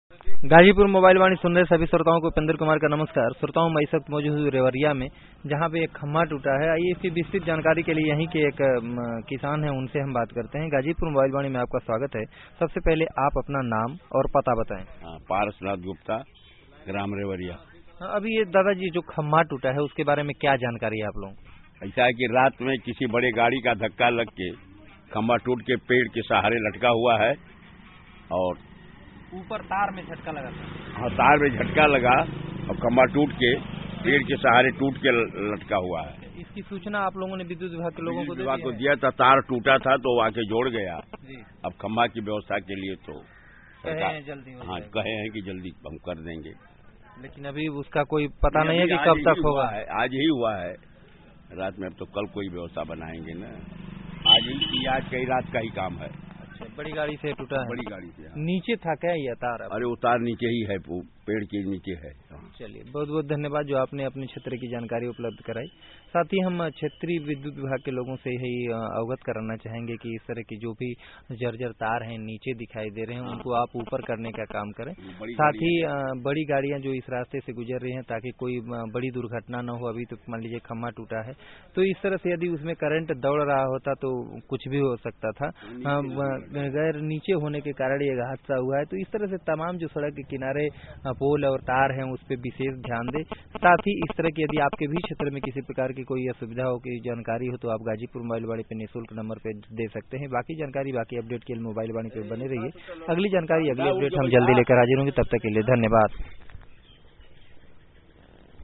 Ghazipur mobile वाणी सुन रहे सभी श्रोताओं को उपेंद्र कुमार का नमस्कार। श्रोताओं, मैं इस वक्त मौजूद हूँ रेवरिया में, जहाँ पे एक खम्मा टूटा है। आइए इसकी विस्तृत जानकारी के लिए यहीं के एक किसान हैं, उनसे हम बात करते हैं। गाजीपुर मोबाइल वाणी में आपका स्वागत है। सबसे पहले आप अपना नाम और पता बताएं। पारसनाथ गुप्ता, ग्राम रेवरिया। अभी ये दादाजी जो खम्मा टूटा है उसके बारे में क्या जानकारी है आप लोगों को? ऐसा है कि रात में किसी बड़े गाड़ी का धक्का लग के खम्बा टूट के पेड़ के सहारे लटका हुआ है और ऊपर तार में झटका लगा था। हाँ, तार में झटका लगा और खम्बा टूट के पेड़ के सहारे टूट के लटका हुआ है। इसकी सूचना आप लोगों ने विद्युत विभाग के लोगों को दिया था। तार टूटा था तो आके जोड़ गया। अब खम्बा की व्यवस्था के लिए तो जल्दी कहे हैं कि जल्दी हम कर देंगे, लेकिन अभी उसका कोई पता नहीं है कि कब तक होगा। आज ही हुआ है रात में, अब तो कल कोई व्यवस्था बनाएंगे ना। आज कई रात का ही काम है। अच्छा, बड़ी गाड़ी से टूटा है? बड़ी गाड़ी से। नीचे था क्या ये तार? अरे वो तार नीचे ही है, पेड़ के नीचे है। चलिए, बहुत बहुत धन्यवाद जो आपने अपने क्षेत्र की जानकारी उपलब्ध कराई। साथ ही हम क्षेत्रीय विद्युत विभाग के लोगों से यही अवगत कराना चाहेंगे कि इस तरह की जो भी जर्जर तार हैं नीचे दिखाई दे रहे हैं उनको आप ऊपर करने का काम करें। साथ ही बड़ी गाड़ियां जो इस रास्ते से गुजर रही हैं ताकि कोई बड़ी दुर्घटना न हो। अभी तो मान लीजिए खम्मा टूटा है तो इस तरह से यदि उसमें करंट दौड़ रहा होता तो कुछ भी हो सकता था। गैर नीचे होने के कारण ये हादसा हुआ है। तो इस तरह से तमाम जो सड़क के किनारे पोल और तार हैं उस पर विशेष ध्यान दें। साथ ही इस तरह की यदि आपके भी क्षेत्र में किसी प्रकार की कोई असुविधा हो, की जानकारी हो तो आप गाजीपुर मोबाइल वाणी पे निःशुल्क नंबर पे दे सकते हैं। बाकी जानकारी बाकी अपडेट के लिए मोबाइल वाणी पे बने रहिए। अगली जानकारी अगली अपडेट हम जल्दी लेकर हाजिर होंगे। तब तक के लिए धन्यवाद।